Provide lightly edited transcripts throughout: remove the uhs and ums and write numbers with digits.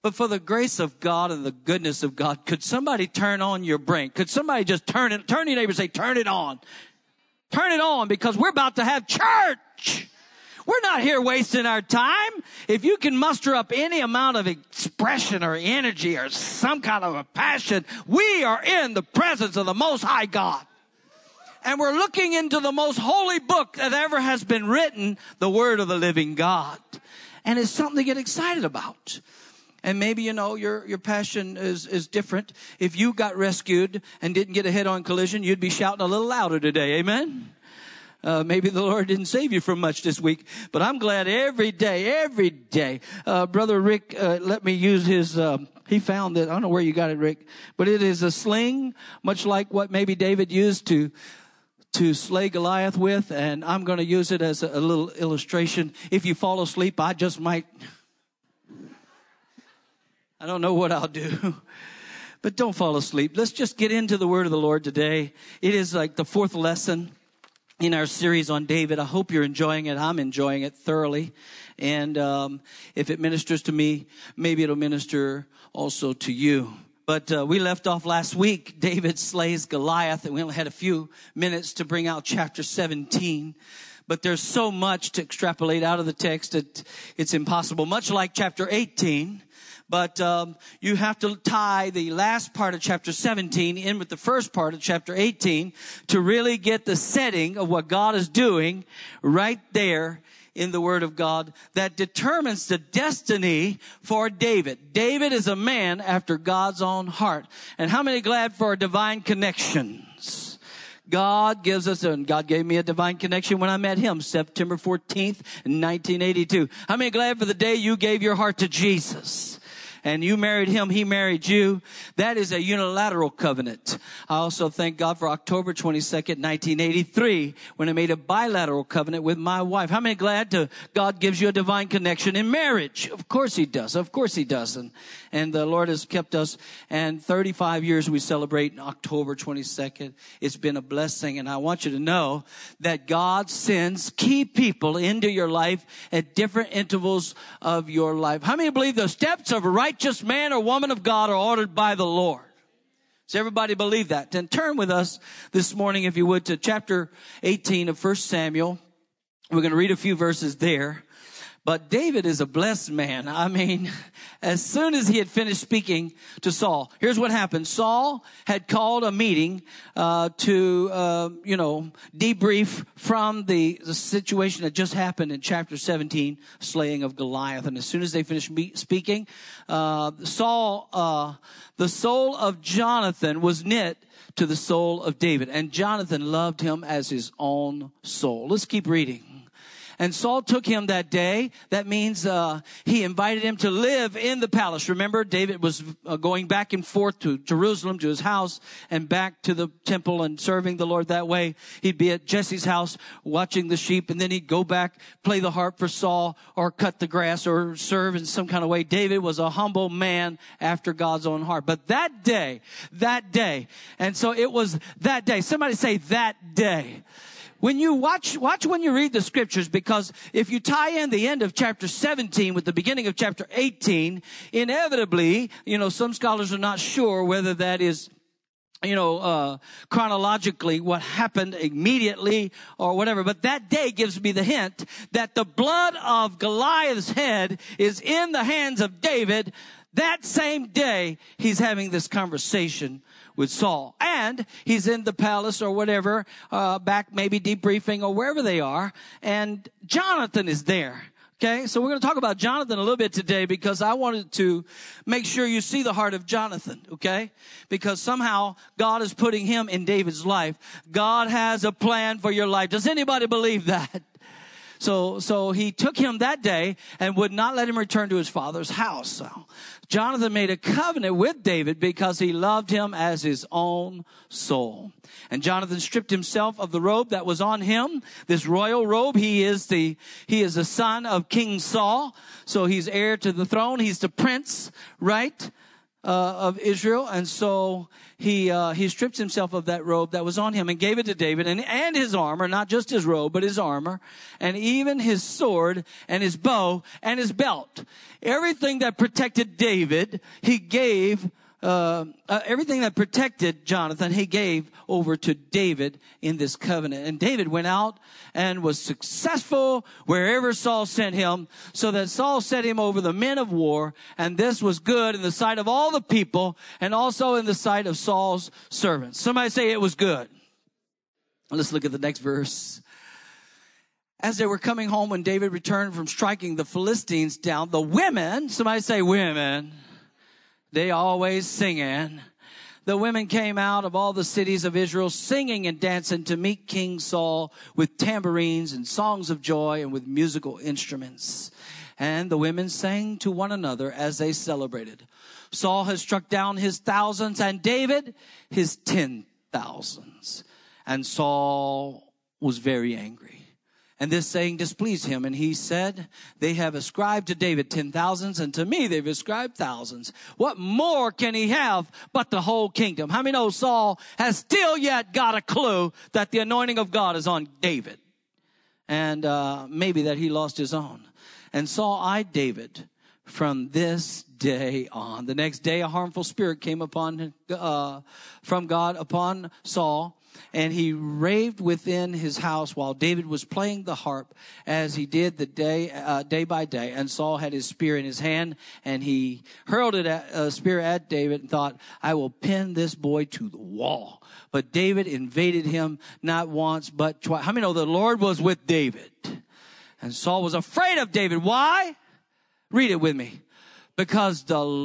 But for the grace of God and the goodness of God, could somebody turn on your brain? Could somebody just turn your neighbor and say, turn it on. Turn it on, because we're about to have church. We're not here wasting our time. If you can muster up any amount of expression or energy or some kind of a passion, we are in the presence of the Most High God. And we're looking into the most holy book that ever has been written, the Word of the living God. And it's something to get excited about. And maybe, your passion is different. If you got rescued and didn't get a head-on collision, you'd be shouting a little louder today. Amen? Maybe the Lord didn't save you from much this week, but I'm glad every day. Brother Rick, let me use his, he found that, I don't know where you got it, Rick, but it is a sling, much like what maybe David used to slay Goliath with, and I'm going to use it as a little illustration. If you fall asleep, I don't know what I'll do. But don't fall asleep. Let's just get into the word of the Lord today. It is like the fourth lesson in our series on David. I hope you're enjoying it. I'm enjoying it thoroughly. And if it ministers to me, maybe it'll minister also to you. But we left off last week. David slays Goliath, and we only had a few minutes to bring out chapter 17. But there's so much to extrapolate out of the text that it's impossible, much like chapter 18. But you have to tie the last part of chapter 17 in with the first part of chapter 18 to really get the setting of what God is doing right there in the Word of God that determines the destiny for David. David is a man after God's own heart. And how many glad for divine connections? God gives us, and God gave me a divine connection when I met him, September 14th, 1982. How many glad for the day you gave your heart to Jesus? And you married him, he married you. That is a unilateral covenant. I also thank God for October 22nd, 1983, when I made a bilateral covenant with my wife. How many glad God gives you a divine connection in marriage? Of course he does. Of course he does. And the Lord has kept us. And 35 years we celebrate October 22nd. It's been a blessing. And I want you to know that God sends key people into your life at different intervals of your life. How many believe the steps of a righteous man or woman of God are ordered by the Lord? Does everybody believe that? Then turn with us this morning, if you would, to chapter 18 of 1 Samuel. We're going to read a few verses there. But David is a blessed man. I mean, as soon as he had finished speaking to Saul, here's what happened. Saul had called a meeting to debrief from the situation that just happened in chapter 17, slaying of Goliath. And as soon as they finished speaking, the soul of Jonathan was knit to the soul of David. And Jonathan loved him as his own soul. Let's keep reading. And Saul took him that day. That means he invited him to live in the palace. Remember, David was going back and forth to Jerusalem, to his house, and back to the temple and serving the Lord that way. He'd be at Jesse's house watching the sheep, and then he'd go back, play the harp for Saul, or cut the grass, or serve in some kind of way. David was a humble man after God's own heart. But that day, and so it was that day. Somebody say that day. When you watch when you read the scriptures, because if you tie in the end of chapter 17 with the beginning of chapter 18, inevitably, some scholars are not sure whether that is, chronologically what happened immediately or whatever. But that day gives me the hint that the blood of Goliath's head is in the hands of David. That same day, he's having this conversation with Saul. And he's in the palace or whatever, back maybe debriefing or wherever they are. And Jonathan is there. Okay, so we're going to talk about Jonathan a little bit today because I wanted to make sure you see the heart of Jonathan, okay? Because somehow God is putting him in David's life. God has a plan for your life. Does anybody believe that? So he took him that day and would not let him return to his father's house. So Jonathan made a covenant with David because he loved him as his own soul. And Jonathan stripped himself of the robe that was on him, this royal robe. He is the son of King Saul. So he's heir to the throne. He's the prince, right? of Israel. And so he stripped himself of that robe that was on him and gave it to David, and his armor, not just his robe, but his armor, and even his sword and his bow and his belt. Everything that protected David, he gave. Everything that protected Jonathan, he gave over to David in this covenant. And David went out and was successful wherever Saul sent him, so that Saul set him over the men of war. And this was good in the sight of all the people, and also in the sight of Saul's servants. Somebody say it was good. Let's look at the next verse. As they were coming home, when David returned from striking the Philistines down, the women, somebody say women, they always singing. The women came out of all the cities of Israel singing and dancing to meet King Saul with tambourines and songs of joy and with musical instruments. And the women sang to one another as they celebrated. Saul has struck down his thousands and David his 10,000s. And Saul was very angry. And this saying displeased him. And he said, they have ascribed to David 10,000s, and to me they've ascribed thousands. What more can he have but the whole kingdom? How many know Saul has still yet got a clue that the anointing of God is on David? And maybe that he lost his own. And Saul eyed David from this day on. The next day a harmful spirit came upon from God upon Saul. And he raved within his house while David was playing the harp, as he did the day by day. And Saul had his spear in his hand, and he hurled a spear at David and thought, I will pin this boy to the wall. But David invaded him not once but twice. How many know the Lord was with David? And Saul was afraid of David. Why? Read it with me. Because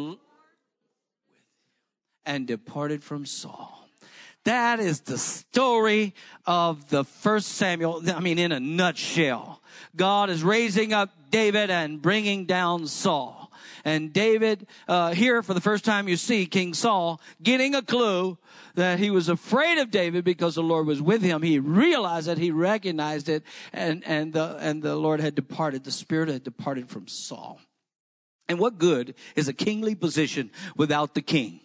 and departed from Saul. That is the story of the first Samuel. I mean, in a nutshell. God is raising up David and bringing down Saul. And David, here for the first time you see King Saul getting a clue that he was afraid of David because the Lord was with him. He realized it, he recognized it, and the Lord had departed. The Spirit had departed from Saul. And what good is a kingly position without the king?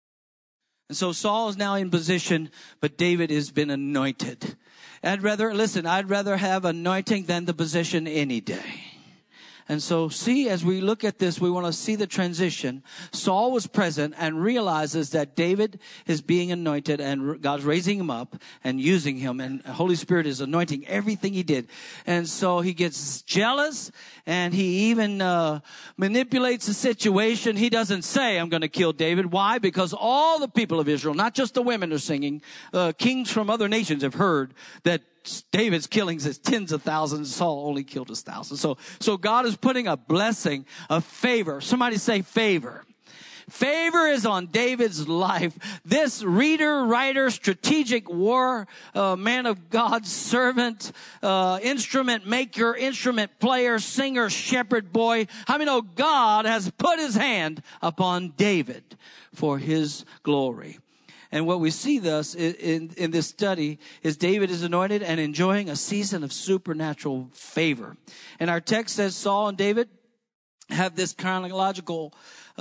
And so Saul is now in position, but David has been anointed. I'd rather have anointing than the position any day. And so see, as we look at this, we want to see the transition. Saul was present and realizes that David is being anointed and God's raising him up and using him, and the Holy Spirit is anointing everything he did. And so he gets jealous, and he even manipulates the situation. He doesn't say, I'm going to kill David. Why? Because all the people of Israel, not just the women, are singing. Kings from other nations have heard that David's killings is tens of thousands. Saul only killed his thousands. So God is putting a blessing, a favor. Somebody say favor. Favor is on David's life. This reader, writer, strategic war, man of God, servant, instrument maker, instrument player, singer, shepherd boy. How many know God has put his hand upon David for his glory? And what we see thus in this study is David is anointed and enjoying a season of supernatural favor. And our text says Saul and David have this chronological,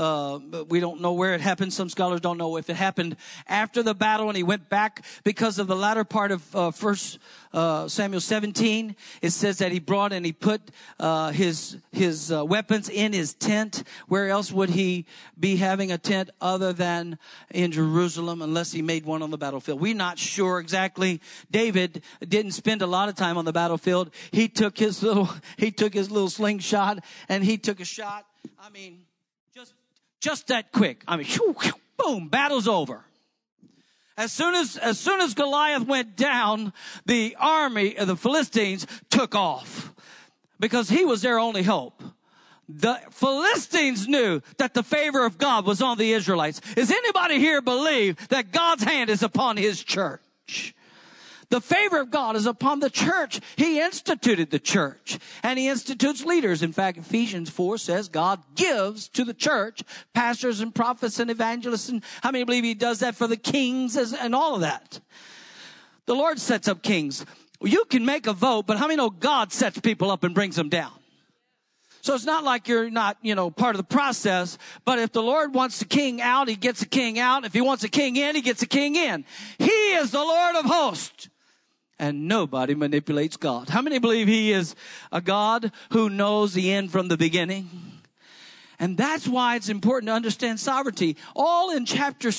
we don't know where it happened. Some scholars don't know if it happened after the battle and he went back, because of the latter part of 1 Samuel 17. It says that he brought and he put his weapons in his tent. Where else would he be having a tent other than in Jerusalem, unless he made one on the battlefield? We're not sure exactly. David didn't spend a lot of time on the battlefield. He took his little slingshot and he took a shot. I mean, just that quick. I mean, boom, battle's over. As soon as Goliath went down, the army of the Philistines took off, because he was their only hope. The Philistines knew that the favor of God was on the Israelites. Does anybody here believe that God's hand is upon his church? The favor of God is upon the church. He instituted the church, and he institutes leaders. In fact, Ephesians 4 says God gives to the church pastors and prophets and evangelists. And how many believe he does that for the kings and all of that? The Lord sets up kings. You can make a vote, but how many know God sets people up and brings them down? So it's not like you're not, part of the process. But if the Lord wants the king out, he gets the king out. If he wants a king in, he gets a king in. He is the Lord of hosts. And nobody manipulates God. How many believe he is a God who knows the end from the beginning? And that's why it's important to understand sovereignty. All in chapter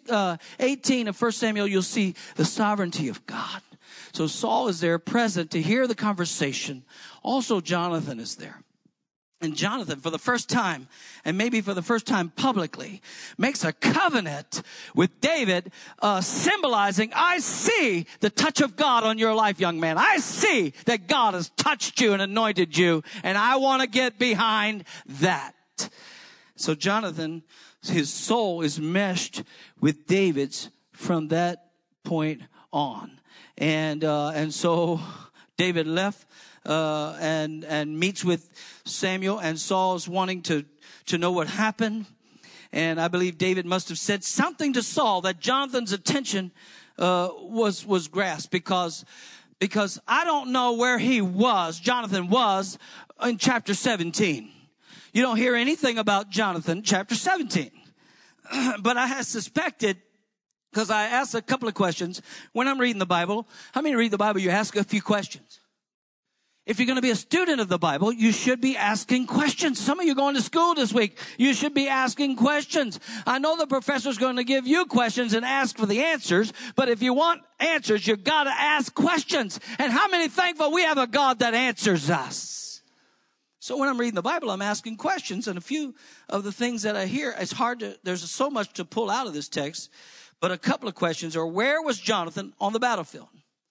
18 of 1 Samuel, you'll see the sovereignty of God. So Saul is there present to hear the conversation. Also, Jonathan is there. And Jonathan, for the first time, and maybe for the first time publicly, makes a covenant with David, symbolizing, I see the touch of God on your life, young man. I see that God has touched you and anointed you, and I want to get behind that. So Jonathan, his soul is meshed with David's from that point on. And so David left and meets with Samuel, and Saul's wanting to know what happened. And I believe David must have said something to Saul that Jonathan's attention was grasped, because I don't know where Jonathan was in chapter 17. You don't hear anything about Jonathan chapter 17. But I had suspected, because I asked a couple of questions when I'm reading the Bible. How many read the Bible? You ask a few questions. If you're going to be a student of the Bible, you should be asking questions. Some of you are going to school this week. You should be asking questions. I know the professor's going to give you questions and ask for the answers, but if you want answers, you've got to ask questions. And how many thankful we have a God that answers us? So when I'm reading the Bible, I'm asking questions, and a few of the things that I hear, there's so much to pull out of this text, but a couple of questions are, where was Jonathan on the battlefield?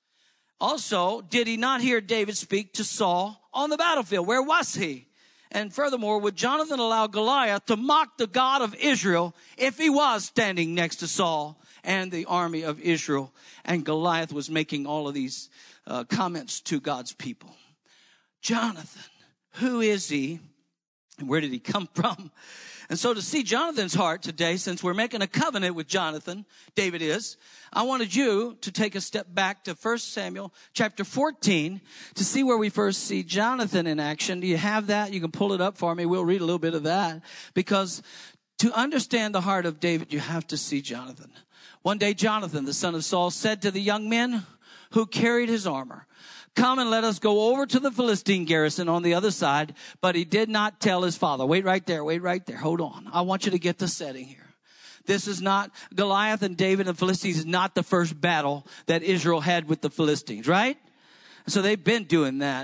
Also, did he not hear David speak to Saul on the battlefield? Where was he? And furthermore, would Jonathan allow Goliath to mock the God of Israel if he was standing next to Saul and the army of Israel? And Goliath was making all of these comments to God's people. Jonathan, who is he? And where did he come from? And so to see Jonathan's heart today, since we're making a covenant with Jonathan, David is, I wanted you to take a step back to 1 Samuel chapter 14 to see where we first see Jonathan in action. Do you have that? You can pull it up for me. We'll read a little bit of that. Because to understand the heart of David, you have to see Jonathan. One day, Jonathan, the son of Saul, said to the young men who carried his armor, come and let us go over to the Philistine garrison on the other side. But he did not tell his father. Wait right there. Hold on. I want you to get the setting here. This is not Goliath and David and Philistines is not the first battle that Israel had with the Philistines, right? So they've been doing that,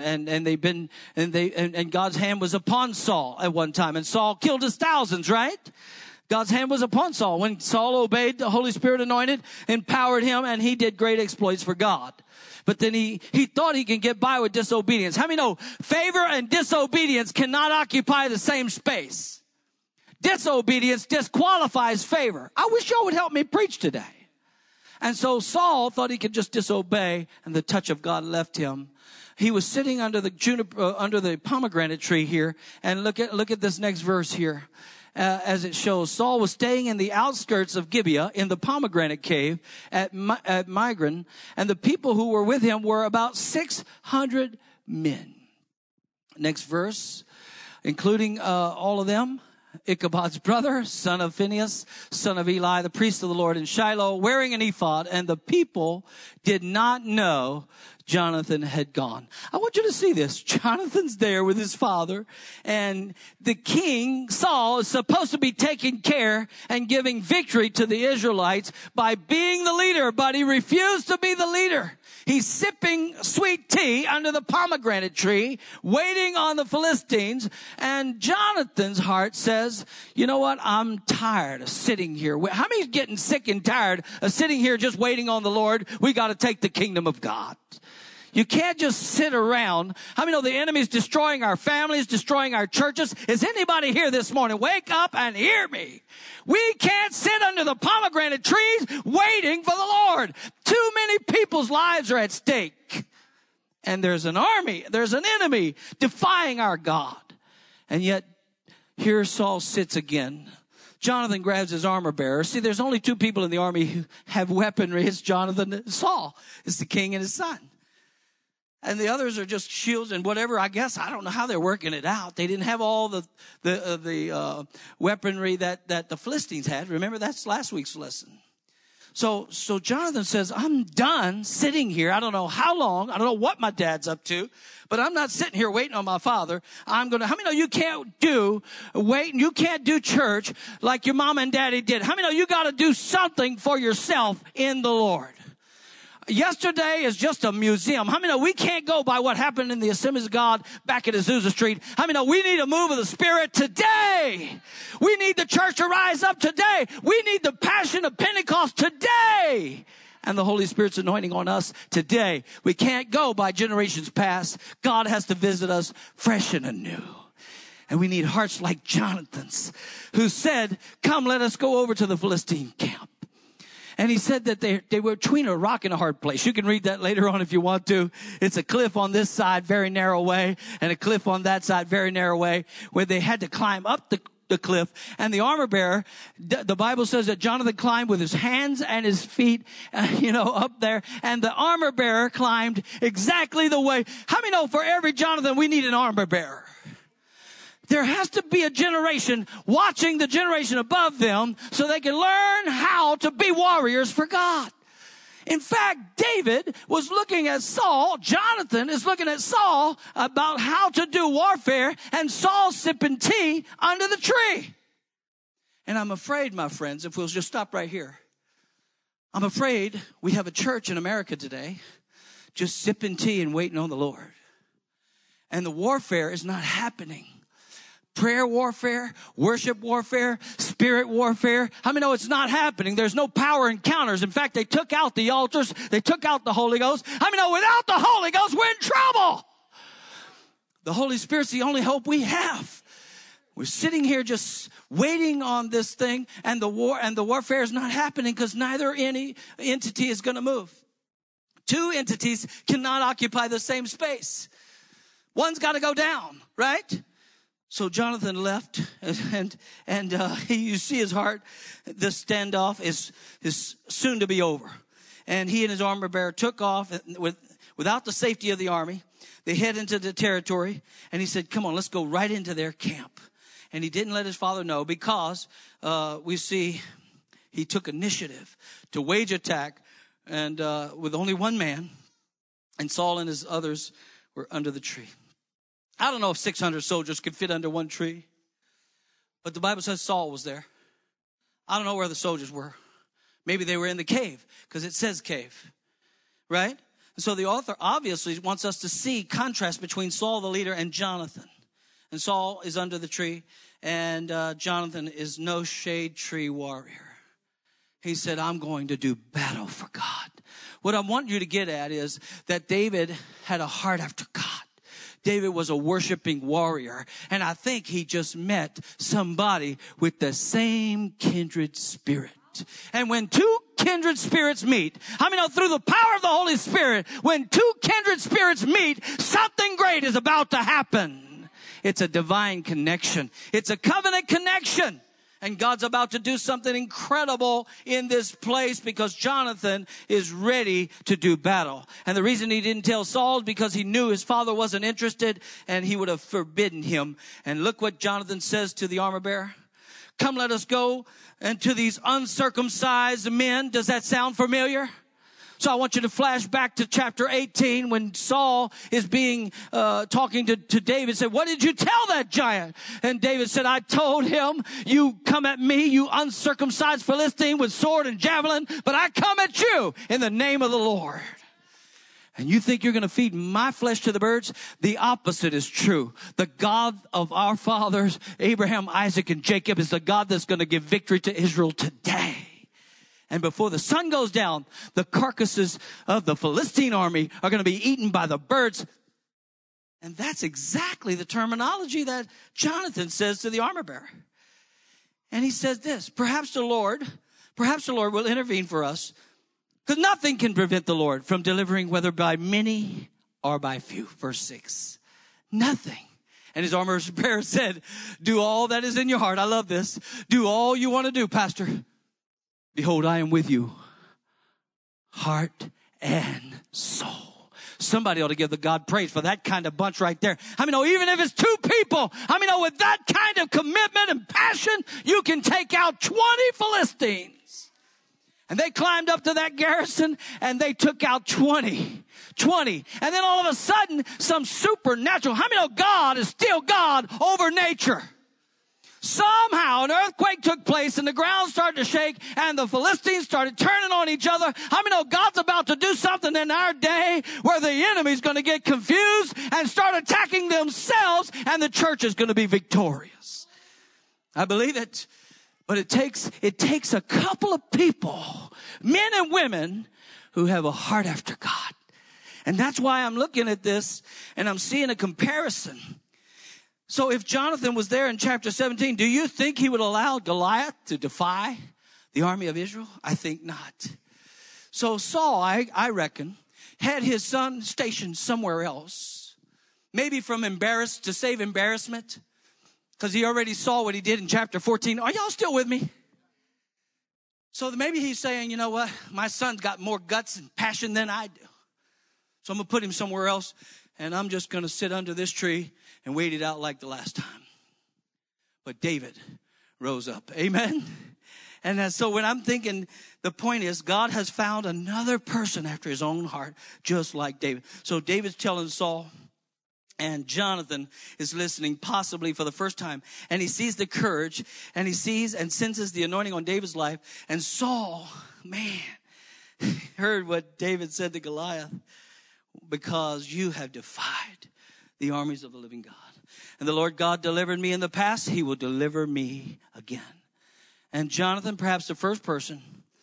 and God's hand was upon Saul at one time, and Saul killed his thousands, right? God's hand was upon Saul. When Saul obeyed, the Holy Spirit anointed, empowered him, and he did great exploits for God. But then he thought he can get by with disobedience. How many know favor and disobedience cannot occupy the same space? Disobedience disqualifies favor. I wish y'all would help me preach today. And so Saul thought he could just disobey, and the touch of God left him. He was sitting under the pomegranate tree here, and look at this next verse here. As it shows, Saul was staying in the outskirts of Gibeah in the pomegranate cave at Migron, and the people who were with him were about 600 men. Next verse, including all of them, Ichabod's brother, son of Phinehas, son of Eli, the priest of the Lord in Shiloh, wearing an ephod, and the people did not know Jonathan had gone. I want you to see this. Jonathan's there with his father, and the king, Saul, is supposed to be taking care and giving victory to the Israelites by being the leader, but he refused to be the leader. He's sipping sweet tea under the pomegranate tree, waiting on the Philistines, and Jonathan's heart says, you know what? I'm tired of sitting here. How many is getting sick and tired of sitting here just waiting on the Lord? We got to take the kingdom of God. You can't just sit around. How many know the enemy's destroying our families, destroying our churches? Is anybody here this morning? Wake up and hear me. We can't sit under the pomegranate trees waiting for the Lord. Too many people's lives are at stake. And there's an army, there's an enemy defying our God. And yet, here Saul sits again. Jonathan grabs his armor bearer. See, there's only two people in the army who have weaponry. It's Jonathan and Saul. It's the king and his son. and the others are just shields and whatever. I guess I don't know how they're working it out. They didn't have all the weaponry that the Philistines had. Remember, that's last week's lesson. So Jonathan says, I'm done sitting here. I don't know how long. I don't know what my dad's up to, but I'm not sitting here waiting on my father. How many know you can't you can't do church like your mom and daddy did? How many know you got to do something for yourself in the Lord? Yesterday is just a museum. How many know we can't go by what happened in the Assemblies of God back at Azusa Street? How many know we need a move of the Spirit today? We need the church to rise up today. We need the passion of Pentecost today. And the Holy Spirit's anointing on us today. We can't go by generations past. God has to visit us fresh and anew. And we need hearts like Jonathan's, who said, come, let us go over to the Philistine camp. And he said that they were between a rock and a hard place. You can read that later on if you want to. It's a cliff on this side, very narrow way, and a cliff on that side, very narrow way, where they had to climb up the cliff. And the armor bearer, the Bible says that Jonathan climbed with his hands and his feet, up there. And the armor bearer climbed exactly the way. How many know for every Jonathan, we need an armor bearer? There has to be a generation watching the generation above them so they can learn how to be warriors for God. In fact, David was looking at Saul. Jonathan is looking at Saul about how to do warfare, and Saul's sipping tea under the tree. And I'm afraid, my friends, if we'll just stop right here, I'm afraid we have a church in America today just sipping tea and waiting on the Lord. And the warfare is not happening. Prayer warfare, worship warfare, spirit warfare. How many know it's not happening? There's no power encounters. In fact, they took out the altars. They took out the Holy Ghost. How many know without the Holy Ghost, we're in trouble? The Holy Spirit's the only hope we have. We're sitting here just waiting on this thing, and the warfare is not happening because neither any entity is going to move. Two entities cannot occupy the same space. One's got to go down, right? So Jonathan left, and you see his heart. The standoff is soon to be over. And he and his armor bearer took off without the safety of the army. They head into the territory, and he said, come on, let's go right into their camp. And he didn't let his father know because we see he took initiative to wage attack, and with only one man, and Saul and his others were under the tree. I don't know if 600 soldiers could fit under one tree, but the Bible says Saul was there. I don't know where the soldiers were. Maybe they were in the cave because it says cave, right? And so the author obviously wants us to see contrast between Saul, the leader, and Jonathan. And Saul is under the tree, and Jonathan is no shade tree warrior. He said, I'm going to do battle for God. What I want you to get at is that David had a heart after God. David was a worshiping warrior, and I think he just met somebody with the same kindred spirit. And when two kindred spirits meet, I mean, through the power of the Holy Spirit, when two kindred spirits meet, something great is about to happen. It's a divine connection. It's a covenant connection. And God's about to do something incredible in this place because Jonathan is ready to do battle. And the reason he didn't tell Saul is because he knew his father wasn't interested and he would have forbidden him. And look what Jonathan says to the armor bearer. Come, let us go and to these uncircumcised men. Does that sound familiar? So I want you to flash back to chapter 18 when Saul is talking to David, said, what did you tell that giant? And David said, I told him, you come at me, you uncircumcised Philistine with sword and javelin, but I come at you in the name of the Lord. And you think you're going to feed my flesh to the birds? The opposite is true. The God of our fathers, Abraham, Isaac, and Jacob, is the God that's going to give victory to Israel today. And before the sun goes down, the carcasses of the Philistine army are going to be eaten by the birds. And that's exactly the terminology that Jonathan says to the armor bearer. And he says this, perhaps the Lord will intervene for us, because nothing can prevent the Lord from delivering, whether by many or by few. Verse 6. Nothing. And his armor bearer said, do all that is in your heart. I love this. Do all you want to do, Pastor. Behold, I am with you, heart and soul. Somebody ought to give the God praise for that kind of bunch right there. I mean, even if it's 2 people, with that kind of commitment and passion, you can take out 20 Philistines. And they climbed up to that garrison and they took out 20. And then all of a sudden, some supernatural. God is still God over nature? Somehow an earthquake took place and the ground started to shake and the Philistines started turning on each other. God's about to do something in our day where the enemy's going to get confused and start attacking themselves and the church is going to be victorious. I believe it. But it takes a couple of people, men and women, who have a heart after God. And that's why I'm looking at this and I'm seeing a comparison. So if Jonathan was there in chapter 17, do you think he would allow Goliath to defy the army of Israel? I think not. So Saul, I reckon, had his son stationed somewhere else. Maybe to save embarrassment. Because he already saw what he did in chapter 14. Are y'all still with me? So maybe he's saying, you know what? My son's got more guts and passion than I do. So I'm going to put him somewhere else. And I'm just going to sit under this tree and wait it out like the last time. But David rose up. Amen. And so when I'm thinking, the point is God has found another person after his own heart, just like David. So David's telling Saul, and Jonathan is listening possibly for the first time. And he sees the courage and he sees and senses the anointing on David's life. And Saul, heard what David said to Goliath. Because you have defied the armies of the living God. And the Lord God delivered me in the past. He will deliver me again. And Jonathan, perhaps the first person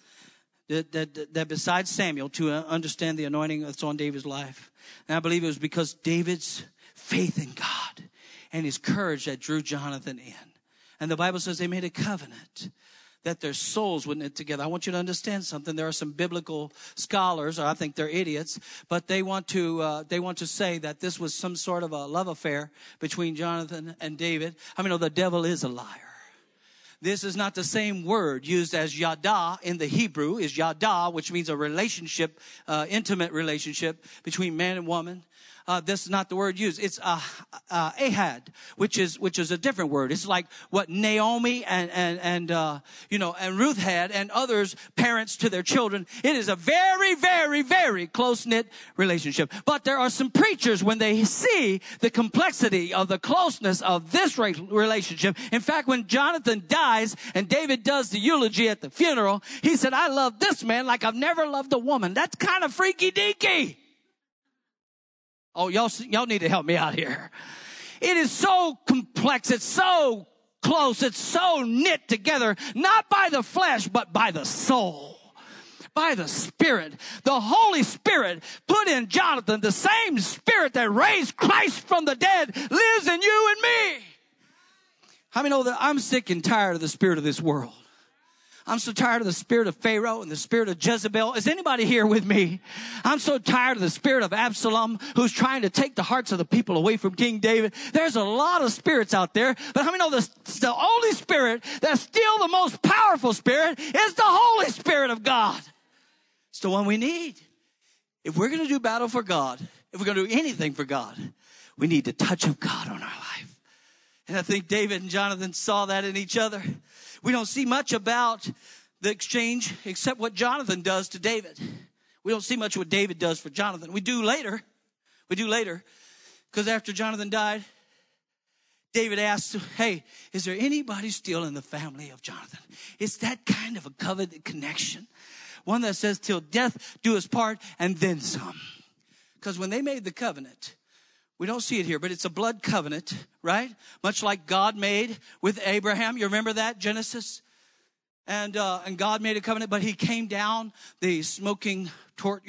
that besides Samuel to understand the anointing that's on David's life. And I believe it was because David's faith in God and his courage that drew Jonathan in. And the Bible says they made a covenant that their souls would knit together. I want you to understand something. There are some biblical scholars, or I think they're idiots, but they want to say that this was some sort of a love affair between Jonathan and David. The devil is a liar. This is not the same word used as yada in the Hebrew, is yada, which means a relationship, intimate relationship between man and woman. This is not the word used. It's ahad, which is a different word. It's like what Naomi and Ruth had, and others, parents to their children. It is a very, very, very close-knit relationship. But there are some preachers, when they see the complexity of the closeness of this relationship. In fact, when Jonathan dies and David does the eulogy at the funeral, he said, I love this man like I've never loved a woman. That's kind of freaky-deaky. Oh, y'all need to help me out here. It is so complex. It's so close. It's so knit together, not by the flesh, but by the soul, by the Spirit. The Holy Spirit put in Jonathan the same Spirit that raised Christ from the dead lives in you and me. How many know that I'm sick and tired of the spirit of this world? I'm so tired of the spirit of Pharaoh and the spirit of Jezebel. Is anybody here with me? I'm so tired of the spirit of Absalom, who's trying to take the hearts of the people away from King David. There's a lot of spirits out there, but how many know the only spirit that's still the most powerful spirit is the Holy Spirit of God? It's the one we need. If we're going to do battle for God, if we're going to do anything for God, we need the touch of God on our life. And I think David and Jonathan saw that in each other. We don't see much about the exchange except what Jonathan does to David. We don't see much what David does for Jonathan. We do later. Because after Jonathan died, David asked, hey, is there anybody still in the family of Jonathan? It's that kind of a covenant connection. One that says, till death do us part, and then some. Because when they made the covenant, we don't see it here, but it's a blood covenant, right? Much like God made with Abraham. You remember that, Genesis? And God made a covenant, but he came down the smoking torch,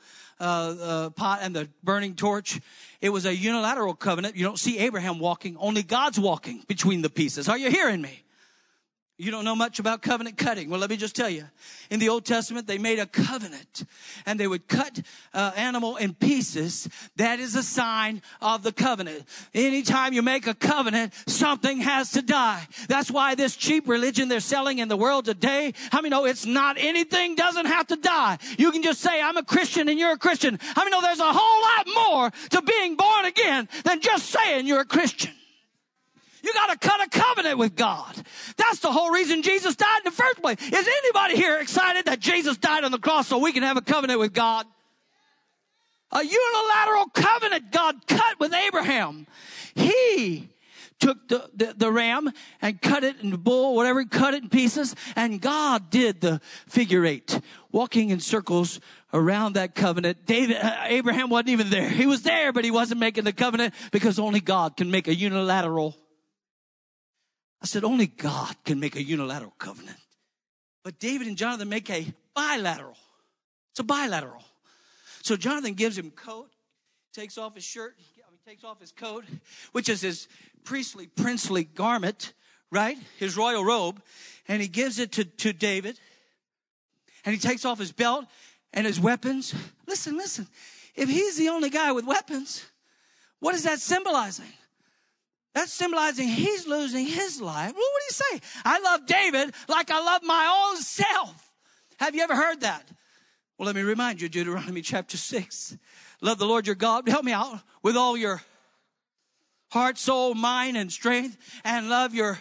pot and the burning torch. It was a unilateral covenant. You don't see Abraham walking. Only God's walking between the pieces. Are you hearing me? You don't know much about covenant cutting. Well, let me just tell you. In the Old Testament, they made a covenant. And they would cut animal in pieces. That is a sign of the covenant. Anytime you make a covenant, something has to die. That's why this cheap religion they're selling in the world today, how many know it's not anything doesn't have to die? You can just say, I'm a Christian and you're a Christian. How many know there's a whole lot more to being born again than just saying you're a Christian? You got to cut a covenant with God. That's the whole reason Jesus died in the first place. Is anybody here excited that Jesus died on the cross so we can have a covenant with God? A unilateral covenant God cut with Abraham. He took the ram and cut it in the bull, whatever, he cut it in pieces, and God did the figure eight, walking in circles around that covenant. Abraham wasn't even there. He was there, but he wasn't making the covenant because only God can make a unilateral. I said, only God can make a unilateral covenant. But David and Jonathan make a bilateral. It's a bilateral. So Jonathan gives him coat, takes off his shirt, takes off his coat, which is his princely garment, right? His royal robe. And he gives it to David. And he takes off his belt and his weapons. Listen. If he's the only guy with weapons, what is that symbolizing? That's symbolizing he's losing his life. Well, what do you say? I love David like I love my own self. Have you ever heard that? Well, let me remind you, Deuteronomy chapter 6. Love the Lord your God. Help me out with all your heart, soul, mind, and strength. And love your...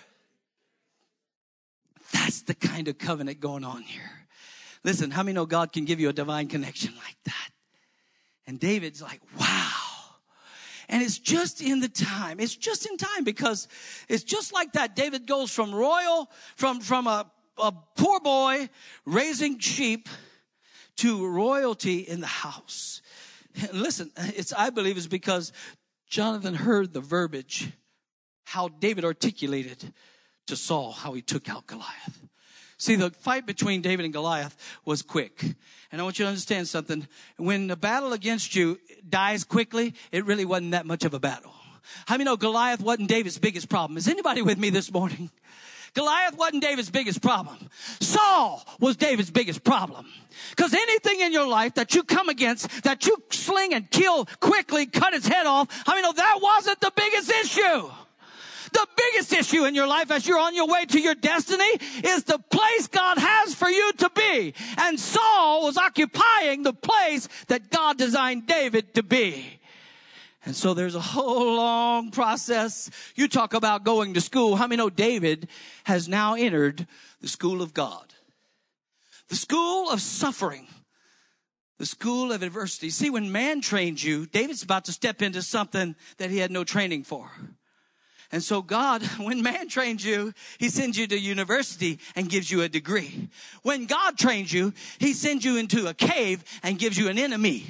That's the kind of covenant going on here. Listen, how many know God can give you a divine connection like that? And David's like, wow. And it's just in the time. It's just in time because it's just like that. David goes from from a poor boy raising sheep to royalty in the house. And listen, I believe it's because Jonathan heard the verbiage, how David articulated to Saul how he took out Goliath. See, the fight between David and Goliath was quick. And I want you to understand something. When the battle against you dies quickly, it really wasn't that much of a battle. How many know Goliath wasn't David's biggest problem? Is anybody with me this morning? Goliath wasn't David's biggest problem. Saul was David's biggest problem. Because anything in your life that you come against, that you sling and kill quickly, cut its head off, how many know that wasn't the biggest issue? The biggest issue in your life as you're on your way to your destiny is the place God has for you to be. And Saul was occupying the place that God designed David to be. And so there's a whole long process. You talk about going to school. How many know David has now entered the school of God? The school of suffering. The school of adversity. See, when man trains you, David's about to step into something that he had no training for. And so God, when man trains you, he sends you to university and gives you a degree. When God trains you, he sends you into a cave and gives you an enemy.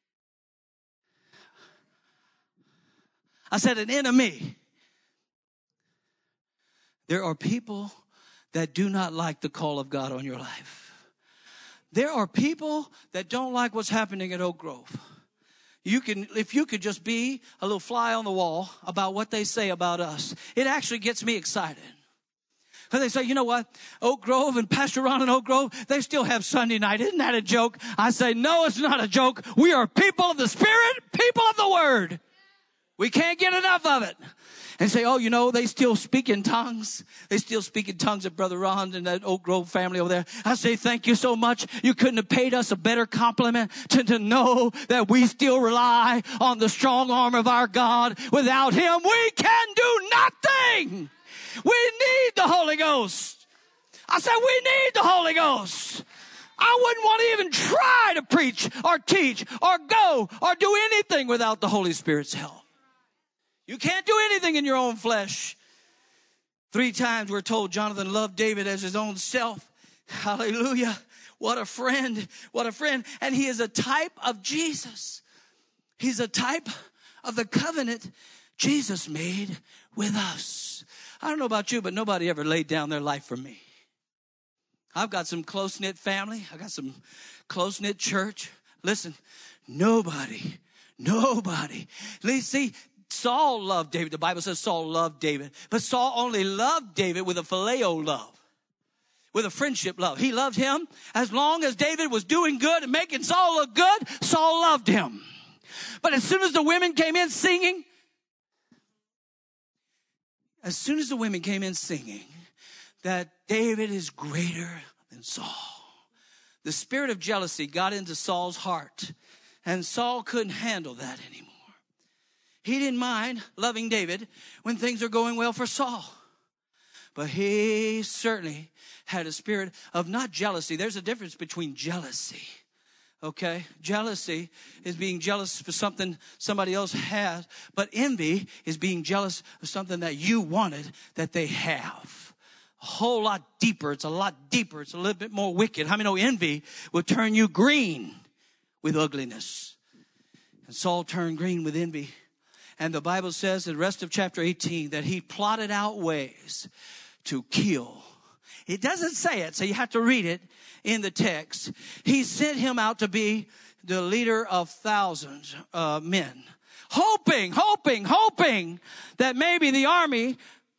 I said an enemy. There are people that do not like the call of God on your life. There are people that don't like what's happening at Oak Grove. If you could just be a little fly on the wall about what they say about us, it actually gets me excited. Because they say, you know what? Oak Grove and Pastor Ron and Oak Grove, they still have Sunday night. Isn't that a joke? I say, no, it's not a joke. We are people of the Spirit, people of the Word. We can't get enough of it. And say, oh, you know, they still speak in tongues. They still speak in tongues at Brother Ron and that Oak Grove family over there. I say, thank you so much. You couldn't have paid us a better compliment to know that we still rely on the strong arm of our God. Without him, we can do nothing. We need the Holy Ghost. I said, we need the Holy Ghost. I wouldn't want to even try to preach or teach or go or do anything without the Holy Spirit's help. You can't do anything in your own flesh. 3 times we're told Jonathan loved David as his own self. Hallelujah. What a friend. What a friend. And he is a type of Jesus. He's a type of the covenant Jesus made with us. I don't know about you, but nobody ever laid down their life for me. I've got some close-knit family. I've got some close-knit church. Listen, nobody. See, Saul loved David. The Bible says Saul loved David. But Saul only loved David with a phileo love. with a friendship love. He loved him as long as David was doing good and making Saul look good. Saul loved him. But as soon as the women came in singing, that David is greater than Saul, the spirit of jealousy got into Saul's heart, and Saul couldn't handle that anymore. He didn't mind loving David when things are going well for Saul. But he certainly had a spirit of not jealousy. There's a difference between jealousy. Okay? Jealousy is being jealous for something somebody else has. But envy is being jealous of something that you wanted that they have. A whole lot deeper. It's a lot deeper. It's a little bit more wicked. How many know envy will turn you green with ugliness? And Saul turned green with envy. And the Bible says in the rest of chapter 18 that he plotted out ways to kill. It doesn't say it, so you have to read it in the text. He sent him out to be the leader of thousands men, hoping that maybe the army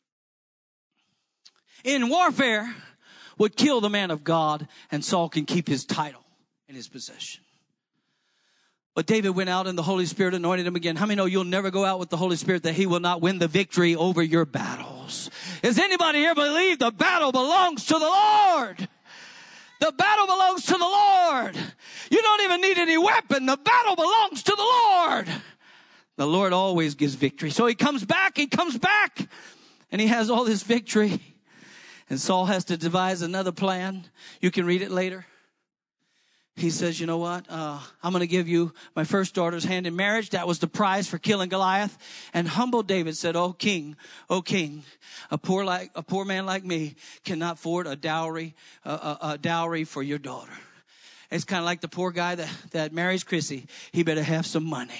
in warfare would kill the man of God and Saul can keep his title and his possession. But David went out and the Holy Spirit anointed him again. How many know you'll never go out with the Holy Spirit that he will not win the victory over your battles? Does anybody here believe the battle belongs to the Lord? The battle belongs to the Lord. You don't even need any weapon. The battle belongs to the Lord. The Lord always gives victory. So he comes back, and he has all this victory. And Saul has to devise another plan. You can read it later. He says, you know what? I'm going to give you my first daughter's hand in marriage. That was the prize for killing Goliath. And humble David said, O king, a poor man like me cannot afford a dowry for your daughter. It's kind of like the poor guy that marries Chrissy. He better have some money.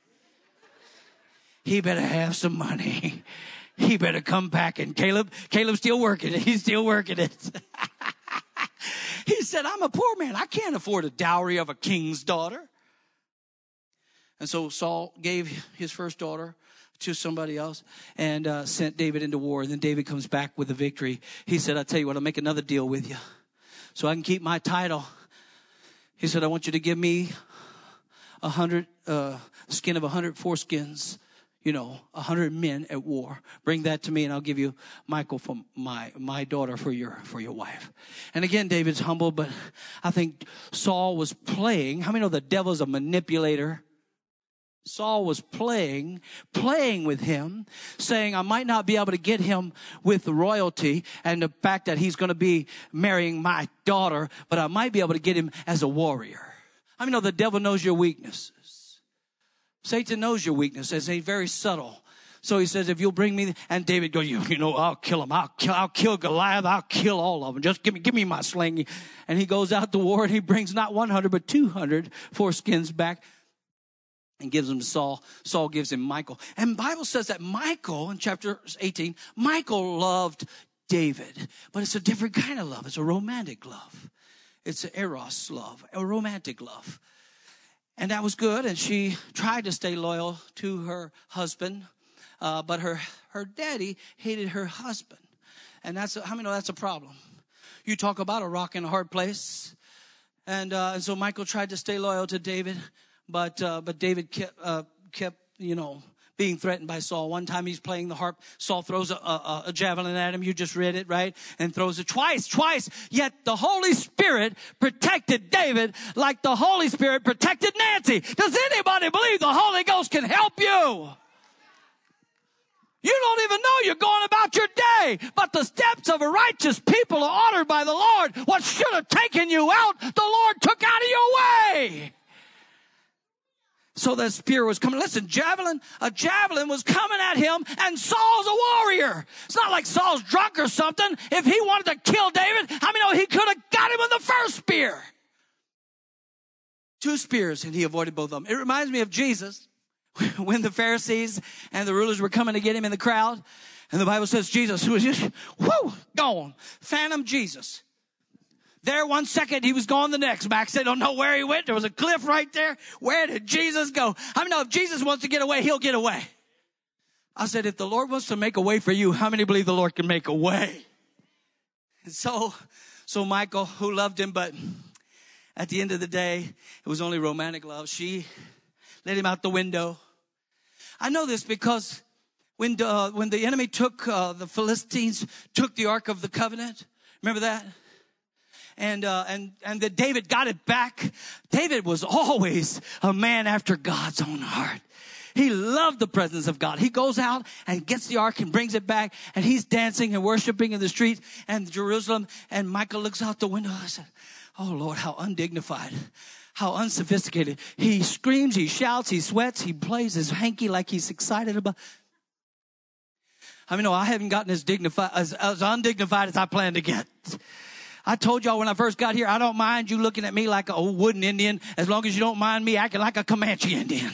He better come back. And Caleb's still working it. He's still working it. He said, I'm a poor man. I can't afford a dowry of a king's daughter. And so Saul gave his first daughter to somebody else and sent David into war. And then David comes back with the victory. He said, I'll tell you what, I'll make another deal with you so I can keep my title. He said, I want you to give me 100 skin of 100 foreskins. 100 men at war. Bring that to me and I'll give you Michal from my daughter for your wife. And again, David's humble, but I think Saul was playing. How many know the devil's a manipulator? Saul was playing with him, saying I might not be able to get him with the royalty and the fact that he's going to be marrying my daughter, but I might be able to get him as a warrior. How many know the devil knows your weaknesses? Satan knows your weaknesses. He's very subtle. So he says, if you'll bring me, and David goes, I'll kill him. I'll kill Goliath. I'll kill all of them. Just give me my sling. And he goes out to war and he brings not 100, but 200 foreskins back and gives them to Saul. Saul gives him Michal. And the Bible says that Michal, in chapter 18, Michal loved David. But it's a different kind of love. It's a romantic love. It's an eros love, a romantic love. And that was good, and she tried to stay loyal to her husband, but her daddy hated her husband. And how many know that's a problem? You talk about a rock in a hard place. And so Michal tried to stay loyal to David, but David kept being threatened by Saul. One time he's playing the harp. Saul throws a javelin at him. You just read it, right? And throws it twice. Yet the Holy Spirit protected David like the Holy Spirit protected Nancy. Does anybody believe the Holy Ghost can help you? You don't even know you're going about your day. But the steps of a righteous people are ordered by the Lord. What should have taken you out, the Lord took out of your way. So that spear was coming. Listen, a javelin was coming at him, and Saul's a warrior. It's not like Saul's drunk or something. If he wanted to kill David, how many know he could have got him with the first spear? 2 spears, and he avoided both of them. It reminds me of Jesus when the Pharisees and the rulers were coming to get him in the crowd. And the Bible says Jesus was just, gone. Phantom Jesus. There 1 second, he was gone the next. Max said, don't know where he went. There was a cliff right there. Where did Jesus go? How many know if Jesus wants to get away, he'll get away? I said, if the Lord wants to make a way for you, how many believe the Lord can make a way? And so Michal, who loved him, but at the end of the day, it was only romantic love. She let him out the window. I know this because when the enemy took, the Philistines took the Ark of the Covenant. Remember that? And that David got it back. David was always a man after God's own heart. He loved the presence of God. He goes out and gets the ark and brings it back, and he's dancing and worshiping in the street and Jerusalem. And Michal looks out the window and said, "Oh Lord, how undignified, how unsophisticated." He screams, he shouts, he sweats, he plays his hanky like he's excited about. I mean, no, I haven't gotten as dignified, as undignified as I planned to get. I told y'all when I first got here, I don't mind you looking at me like a old wooden Indian, as long as you don't mind me acting like a Comanche Indian.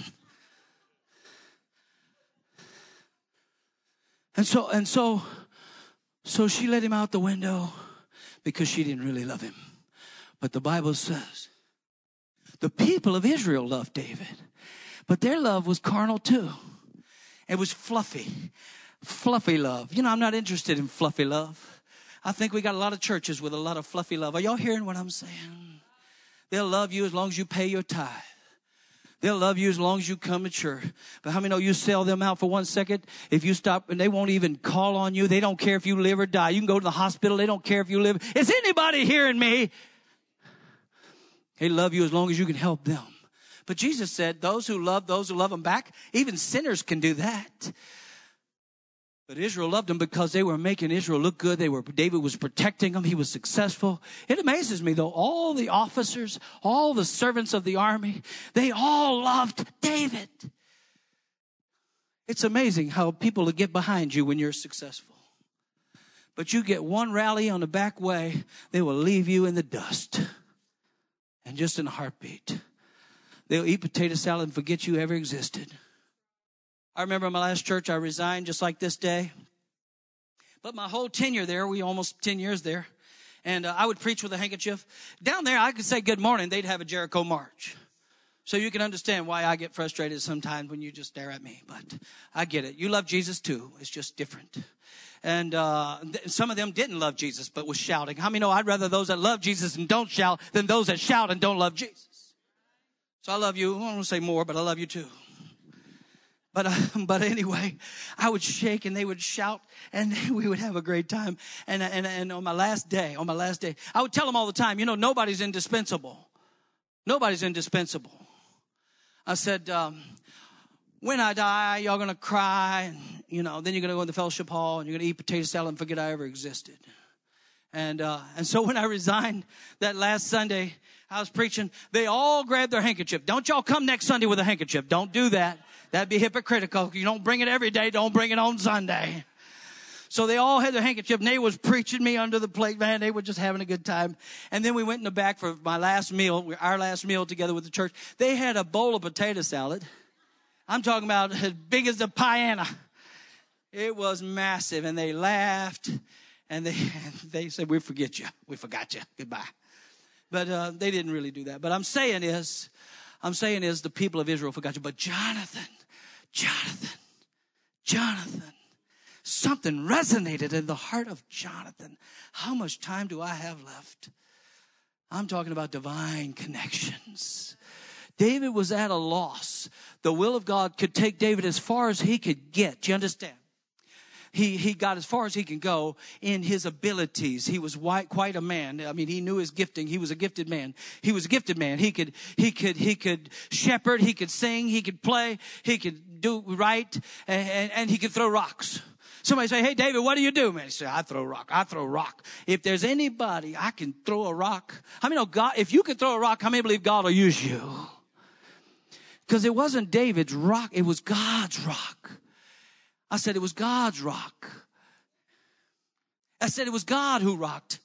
And so she let him out the window because she didn't really love him. But the Bible says the people of Israel loved David, but their love was carnal too. It was fluffy love. You know, I'm not interested in fluffy love. I think we got a lot of churches with a lot of fluffy love. Are y'all hearing what I'm saying? They'll love you as long as you pay your tithe. They'll love you as long as you come to church. But how many know you sell them out for 1 second? If you stop, and they won't even call on you. They don't care if you live or die. You can go to the hospital. They don't care if you live. Is anybody hearing me? They love you as long as you can help them. But Jesus said, those who love them back, even sinners can do that. But Israel loved them because they were making Israel look good. David was protecting them. He was successful. It amazes me, though, all the officers, all the servants of the army, they all loved David. It's amazing how people will get behind you when you're successful. But you get one rally on the back way, they will leave you in the dust. And just in a heartbeat. They'll eat potato salad and forget you ever existed. I remember my last church, I resigned just like this day. But my whole tenure there, we almost 10 years there. And I would preach with a handkerchief. Down there, I could say good morning. They'd have a Jericho march. So you can understand why I get frustrated sometimes when you just stare at me. But I get it. You love Jesus too. It's just different. And some of them didn't love Jesus, but was shouting. How many know I'd rather those that love Jesus and don't shout than those that shout and don't love Jesus? So I love you. I don't want to say more, but I love you too. But anyway, I would shake and they would shout and we would have a great time. And on my last day, I would tell them all the time, you know, nobody's indispensable. Nobody's indispensable. I said, when I die, y'all going to cry and, you know, then you're going to go in the fellowship hall and you're going to eat potato salad and forget I ever existed. And so when I resigned that last Sunday, I was preaching, they all grabbed their handkerchief. Don't y'all come next Sunday with a handkerchief. Don't do that. That'd be hypocritical. You don't bring it every day. Don't bring it on Sunday. So they all had their handkerchief, and they was preaching me under the plate. Man, they were just having a good time. And then we went in the back for my last meal, our last meal together with the church. They had a bowl of potato salad. I'm talking about as big as the piano. It was massive, and they laughed, and they said, "We forget you. We forgot you. Goodbye." But they didn't really do that. But I'm saying is the people of Israel forgot you. But Jonathan, something resonated in the heart of Jonathan. How much time do I have left? I'm talking about divine connections. David was at a loss. The will of God could take David as far as he could get. Do you understand? He got as far as he can go in his abilities. He was quite a man. I mean, he knew his gifting. He was a gifted man. He could shepherd. He could sing. He could play. He could do right. And he could throw rocks. Somebody say, "Hey, David, what do you do?" Man, he said, I throw rock. If there's anybody I can throw a rock. How many know God, if you can throw a rock, how many believe God will use you? Because it wasn't David's rock. It was God's rock. I said it was God's rock. I said it was God who rocked.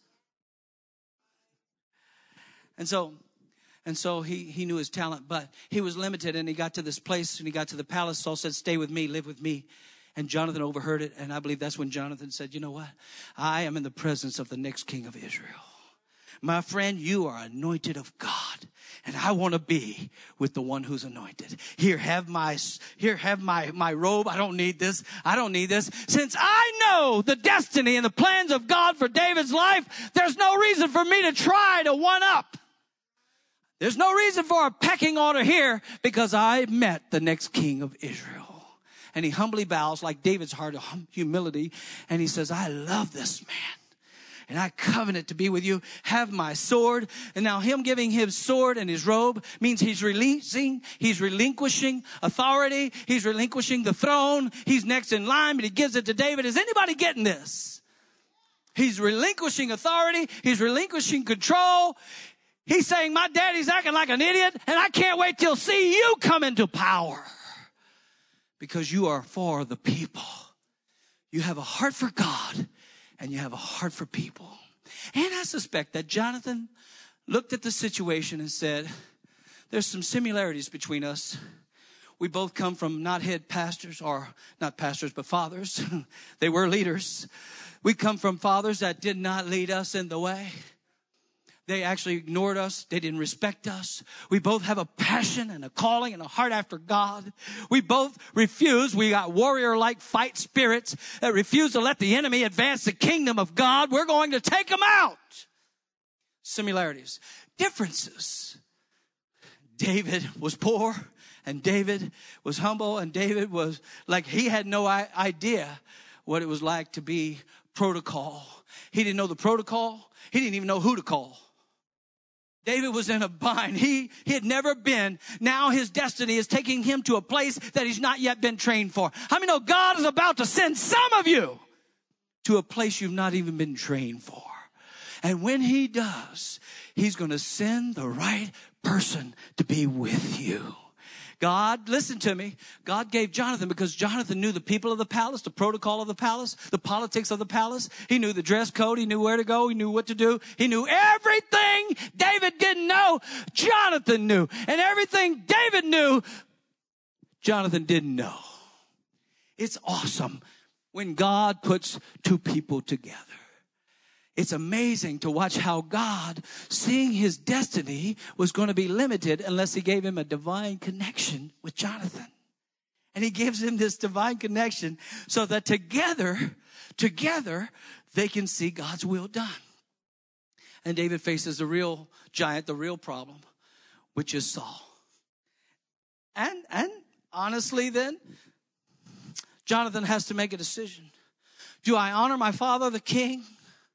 And so he knew his talent, but he was limited, and he got to this place and he got to the palace. Saul said, "Stay with me, live with me." And Jonathan overheard it. And I believe that's when Jonathan said, "You know what? I am in the presence of the next king of Israel. My friend, you are anointed of God. And I want to be with the one who's anointed. Here, have my robe. I don't need this. Since I know the destiny and the plans of God for David's life, there's no reason for me to try to one up. There's no reason for a pecking order here because I met the next king of Israel. And he humbly bows like David's heart of humility. And he says, I love this man. And I covenant to be with you. Have my sword. And now him giving his sword and his robe means he's relinquishing authority. He's relinquishing the throne. He's next in line, but he gives it to David. Is anybody getting this? He's relinquishing authority. He's relinquishing control. He's saying, my daddy's acting like an idiot, and I can't wait till see you come into power. Because you are for the people. You have a heart for God. And you have a heart for people. And I suspect that Jonathan looked at the situation and said, there's some similarities between us. We both come from not head pastors, or not pastors, but fathers. They were leaders. We come from fathers that did not lead us in the way. They actually ignored us. They didn't respect us. We both have a passion and a calling and a heart after God. We both refuse. We got warrior-like fight spirits that refuse to let the enemy advance the kingdom of God. We're going to take them out. Similarities. Differences. David was poor and David was humble and David was like he had no idea what it was like to be protocol. He didn't know the protocol. He didn't even know who to call. David was in a bind. He had never been. Now his destiny is taking him to a place that he's not yet been trained for. How many know God is about to send some of you to a place you've not even been trained for? And when he does, he's going to send the right person to be with you. God, listen to me. God gave Jonathan because Jonathan knew the people of the palace, the protocol of the palace, the politics of the palace. He knew the dress code. He knew where to go. He knew what to do. He knew everything David didn't know, Jonathan knew. And everything David knew, Jonathan didn't know. It's awesome when God puts two people together. It's amazing to watch how God, seeing his destiny was going to be limited unless he gave him a divine connection with Jonathan. And he gives him this divine connection so that together, they can see God's will done. And David faces the real giant, the real problem, which is Saul. And honestly then, Jonathan has to make a decision. Do I honor my father, the king?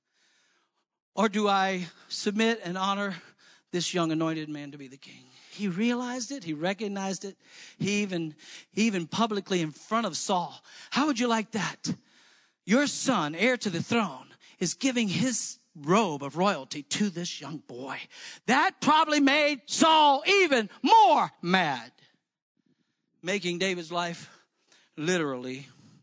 Or do I submit and honor this young anointed man to be the king? He realized it. He recognized it. He even publicly in front of Saul. How would you like that? Your son, heir to the throne, is giving his robe of royalty to this young boy. That probably made Saul even more mad, making David's life literally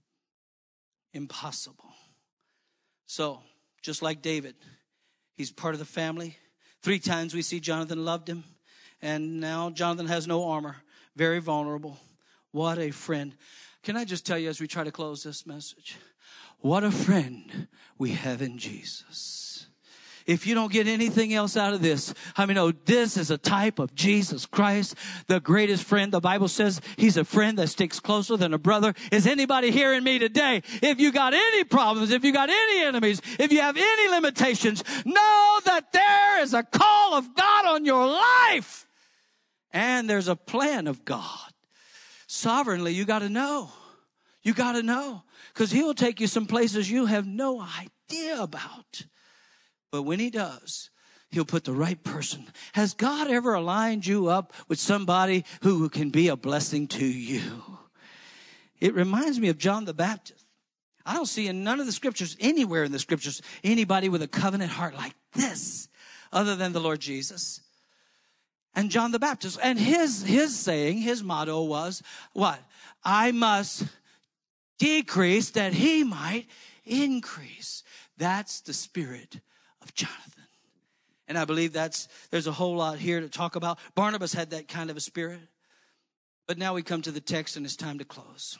impossible. So, just like David, he's part of the family. 3 times we see Jonathan loved him. And now Jonathan has no armor. Very vulnerable. What a friend. Can I just tell you as we try to close this message? What a friend we have in Jesus. If you don't get anything else out of this, I mean, this is a type of Jesus Christ, the greatest friend. The Bible says he's a friend that sticks closer than a brother. Is anybody hearing me today? If you got any problems, if you got any enemies, if you have any limitations, know that there is a call of God on your life. And there's a plan of God. Sovereignly, you got to know. You got to know. Because he'll take you some places you have no idea about. But when he does, he'll put the right person. Has God ever aligned you up with somebody who can be a blessing to you? It reminds me of John the Baptist. I don't see in none of the scriptures, anywhere in the scriptures, anybody with a covenant heart like this, other than the Lord Jesus. And John the Baptist. And his saying, his motto was, what? I must decrease that he might increase. That's the spirit of Jonathan. And I believe there's a whole lot here to talk about. Barnabas had that kind of a spirit. But now we come to the text and it's time to close.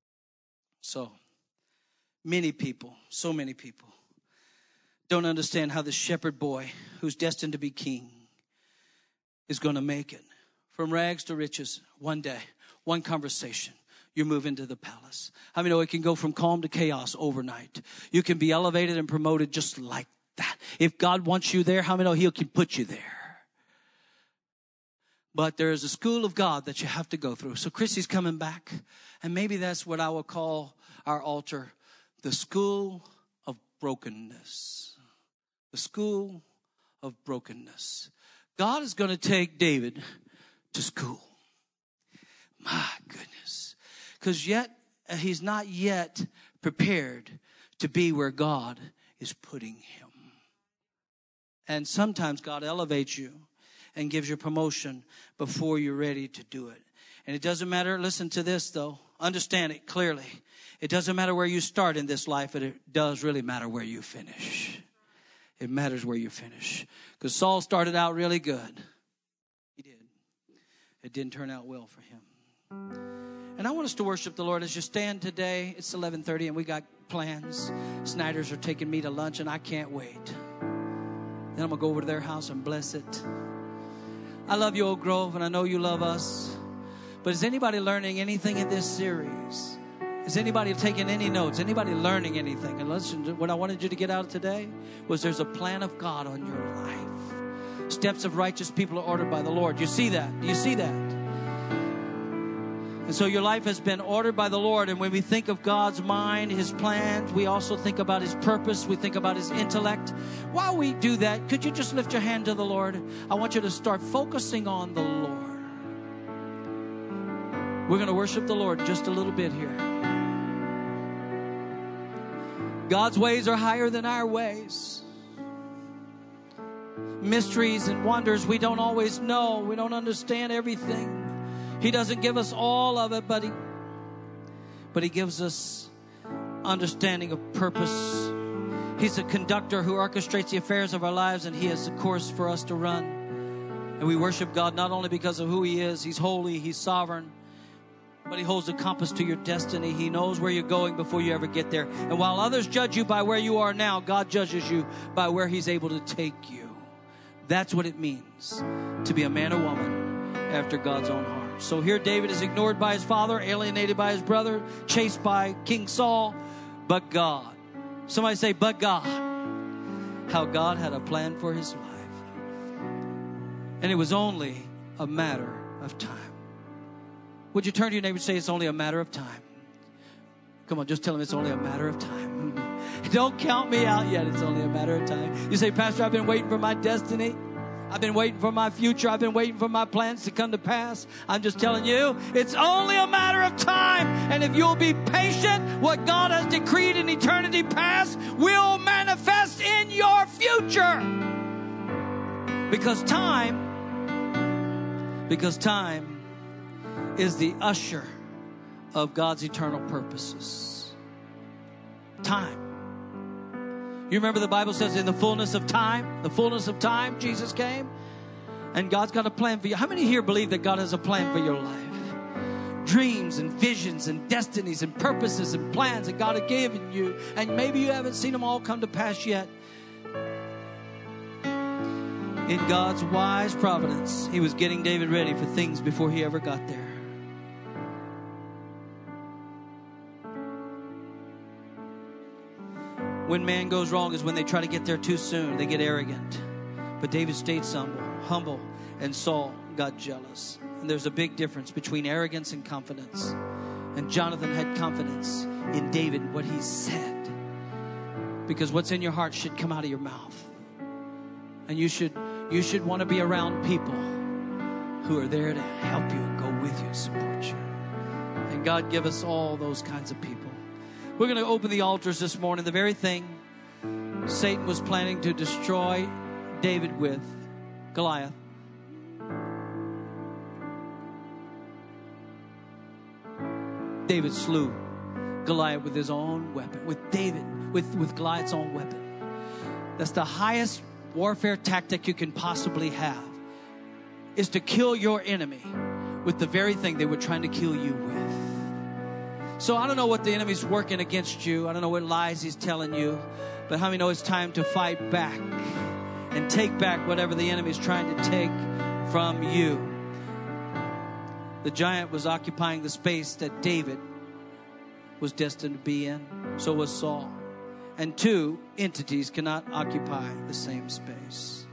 So many people don't understand how the shepherd boy who's destined to be king is going to make it from rags to riches one day, one conversation. you're moving to the palace. How many know it can go from calm to chaos overnight? You can be elevated and promoted just like that. If God wants you there, how many know He can put you there? But there is a school of God that you have to go through. So Chrissy's coming back. And maybe that's what I will call our altar, the school of brokenness. The school of brokenness. God is going to take David to school. My goodness. Because yet, he's not yet prepared to be where God is putting him. And sometimes God elevates you and gives you promotion before you're ready to do it. And it doesn't matter, listen to this though, understand it clearly. It doesn't matter where you start in this life, but it does really matter where you finish. It matters where you finish. Because Saul started out really good. He did. It didn't turn out well for him. And I want us to worship the Lord as you stand today. It's 11:30 and we got plans. Snyder's are taking me to lunch and I can't wait. Then I'm going to go over to their house and bless it. I love you, Oak Grove, and I know you love us. But is anybody learning anything in this series? Is anybody taking any notes? Anybody learning anything? And listen, what I wanted you to get out of today was there's a plan of God on your life. Steps of righteous people are ordered by the Lord. You see that? Do you see that? And so your life has been ordered by the Lord. And when we think of God's mind, His plans, we also think about His purpose. We think about His intellect. While we do that, could you just lift your hand to the Lord? I want you to start focusing on the Lord. We're going to worship the Lord just a little bit here. God's ways are higher than our ways. Mysteries and wonders we don't always know. We don't understand everything. He doesn't give us all of it, but He gives us understanding of purpose. He's a conductor who orchestrates the affairs of our lives, and He has a course for us to run. And we worship God not only because of who He is. He's holy, He's sovereign, but He holds the compass to your destiny. He knows where you're going before you ever get there. And while others judge you by where you are now, God judges you by where He's able to take you. That's what it means to be a man or woman after God's own heart. So here David is ignored by his father, alienated by his brother, chased by King Saul, but God. Somebody say, but God. How God had a plan for his life. And it was only a matter of time. Would you turn to your neighbor and say, it's only a matter of time? Come on, just tell him it's only a matter of time. Don't count me out yet. It's only a matter of time. You say, Pastor, I've been waiting for my destiny. I've been waiting for my future. I've been waiting for my plans to come to pass. I'm just telling you, it's only a matter of time. And if you'll be patient, what God has decreed in eternity past will manifest in your future. Because time is the usher of God's eternal purposes. Time. You remember the Bible says in the fullness of time, Jesus came. And God's got a plan for you. How many here believe that God has a plan for your life? Dreams and visions and destinies and purposes and plans that God has given you. And maybe you haven't seen them all come to pass yet. In God's wise providence, He was getting David ready for things before he ever got there. When man goes wrong is when they try to get there too soon. They get arrogant. But David stayed humble, and Saul got jealous. And there's a big difference between arrogance and confidence. And Jonathan had confidence in David, what he said. Because what's in your heart should come out of your mouth. And you should want to be around people who are there to help you and go with you and support you. And God give us all those kinds of people. We're going to open the altars this morning. The very thing Satan was planning to destroy David with, Goliath. David slew Goliath with his own weapon. With Goliath's own weapon. That's the highest warfare tactic you can possibly have. Is to kill your enemy with the very thing they were trying to kill you with. So I don't know what the enemy's working against you. I don't know what lies he's telling you. But how many know it's time to fight back and take back whatever the enemy's trying to take from you? The giant was occupying the space that David was destined to be in. So was Saul. And two entities cannot occupy the same space.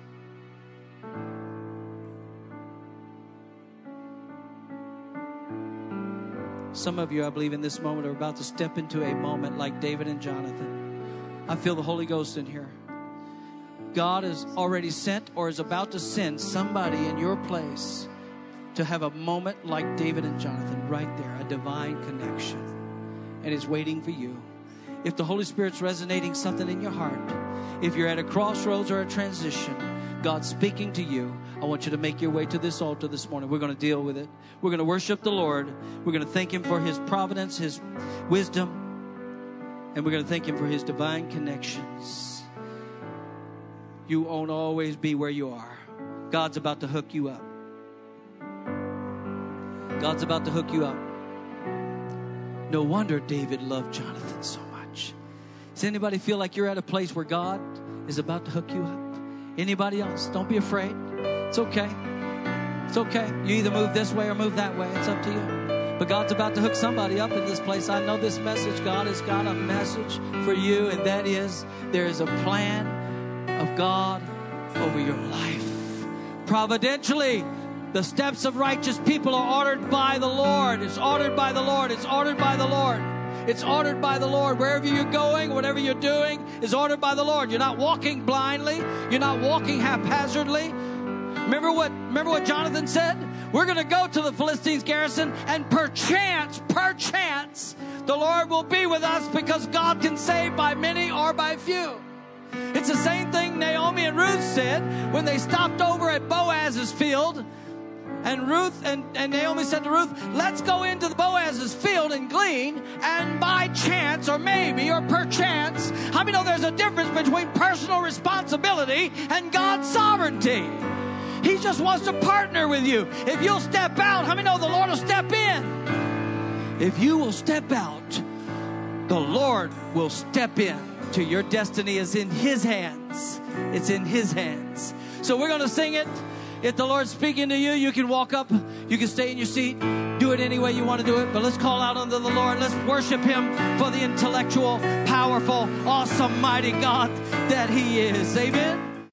Some of you, I believe, in this moment are about to step into a moment like David and Jonathan. I feel the Holy Ghost in here. God has already sent or is about to send somebody in your place to have a moment like David and Jonathan right there, a divine connection. And is waiting for you. If the Holy Spirit's resonating something in your heart, if you're at a crossroads or a transition, God's speaking to you, I want you to make your way to this altar this morning. We're going to deal with it. We're going to worship the Lord. We're going to thank Him for His providence, His wisdom, and we're going to thank Him for His divine connections. You won't always be where you are. God's about to hook you up. God's about to hook you up. No wonder David loved Jonathan so much. Does anybody feel like you're at a place where God is about to hook you up? Anybody else? Don't be afraid. It's okay. It's okay. You either move this way or move that way. It's up to you. But God's about to hook somebody up in this place. I know this message. God has got a message for you, and that is there is a plan of God over your life. Providentially, the steps of righteous people are ordered by the Lord. It's ordered by the Lord. It's ordered by the Lord. It's ordered by the Lord. Wherever you're going, whatever you're doing is ordered by the Lord. You're not walking blindly. You're not walking haphazardly. Remember what Jonathan said? We're going to go to the Philistines' garrison, and perchance, the Lord will be with us, because God can save by many or by few. It's the same thing Naomi and Ruth said when they stopped over at Boaz's field. And Naomi said to Ruth, let's go into the Boaz's field and glean, and by chance or maybe or perchance, how many know there's a difference between personal responsibility and God's sovereignty? He just wants to partner with you. If you'll step out, how many know the Lord will step in? If you will step out, the Lord will step in. To your destiny is in His hands. It's in His hands. So we're going to sing it. If the Lord's speaking to you, you can walk up. You can stay in your seat. Do it any way you want to do it. But let's call out unto the Lord. Let's worship Him for the intellectual, powerful, awesome, mighty God that He is. Amen.